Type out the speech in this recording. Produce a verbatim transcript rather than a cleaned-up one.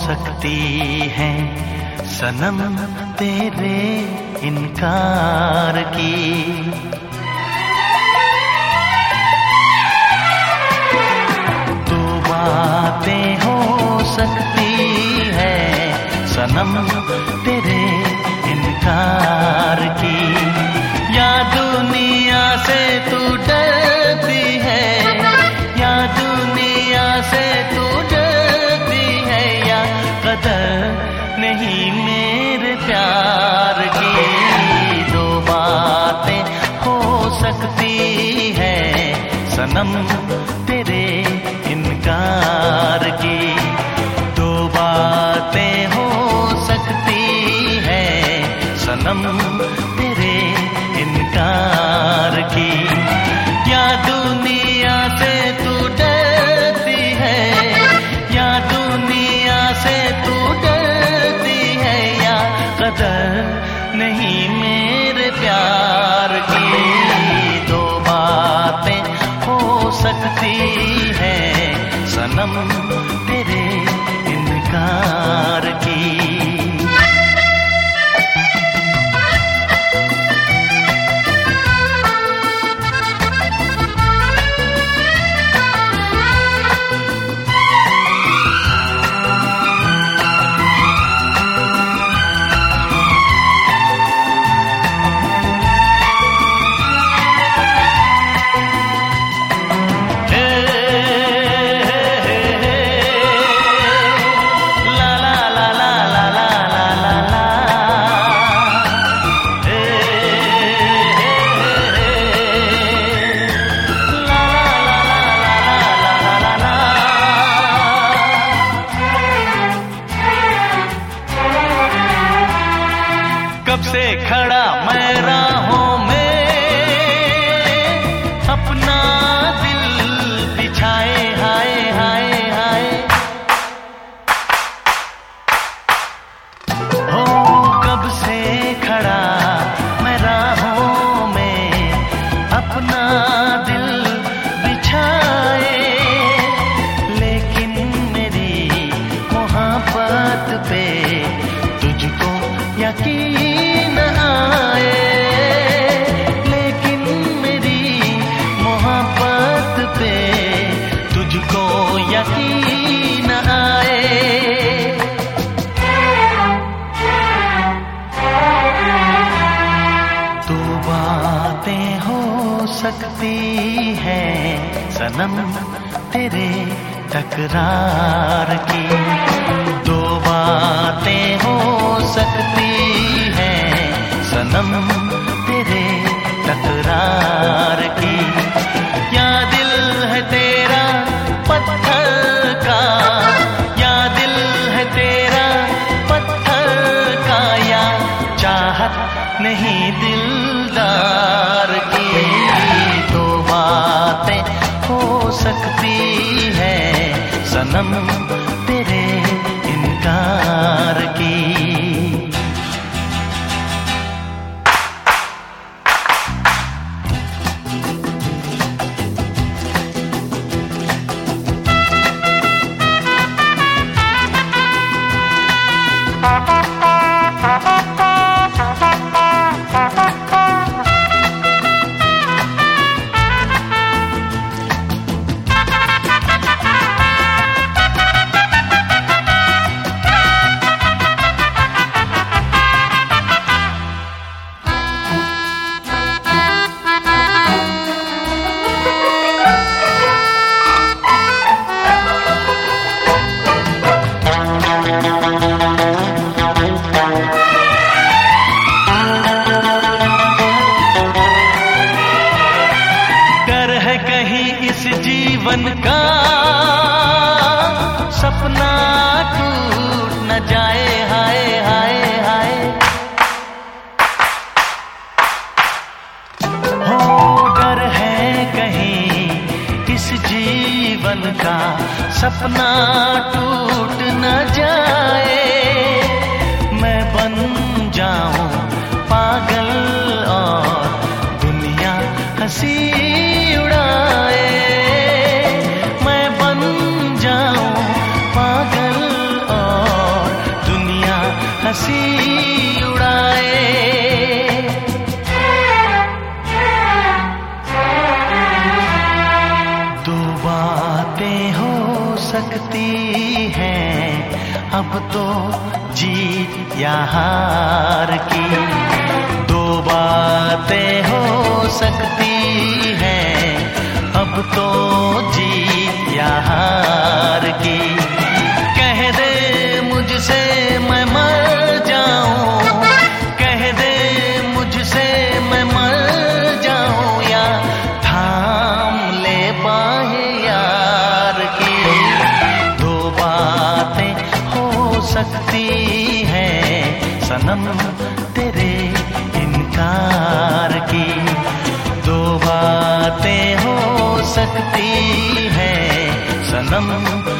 सकती है सनम तेरे इनकार की। दो बातें हो सकती है सनम तेरे इनकार की। या दुनिया से तू डरती है, या दुनिया से तू डरती है, या कदर नहीं मेरे प्यार की। दो बातें हो सकती है सनम तेरे इनकार की। दो बातें हो सकती है सनम तेरे इनकार की। या दुनिया से तू डरती है, या दुनिया से तू डरती है, या कदर नहीं मेरे प्यार की। दो बातें हो सकती है सनम तेरे इनकार की। कब से खड़ा मैं राहों में अपना दिल बिछाए, हाय हाय हाय। हो कब से खड़ा मैं राहों में अपना दिल बिछाए, लेकिन मेरी मोहब्बत पे तुझको यकीन आए। लेकिन मेरी मोहब्बत पे तुझको यकीन आए। दो बातें हो सकती है सनम तेरे तकरार की। दो बातें हो सकती है सनम तेरे तकरार की। या दिल है तेरा पत्थर का, या दिल है तेरा पत्थर का, या चाहत नहीं दिलदार की। दो बातें हो सकती है सनम तेरे इनकार की। जीवन का सपना टूट न जाए, हाय हाय हाय। हो डर है कहीं इस जीवन का सपना टूट न जाए। मैं बन जाऊं पागल और दुनिया हंसी उड़ाए। मैं बन जाऊं पागल और हंसी उड़ाए। दो बातें हो सकती हैं अब तो, जीत या हार की। दो बातें हो सकती हैं अब तो, जीत या हार की। कह दे मुझसे मैं मर जाऊं, कह दे मुझसे मैं मर जाऊं, या थाम ले बाहें यार की। दो बातें हो सकती हैं सनम तेरे इनकार की। दो बातें हो सकती हैं सनम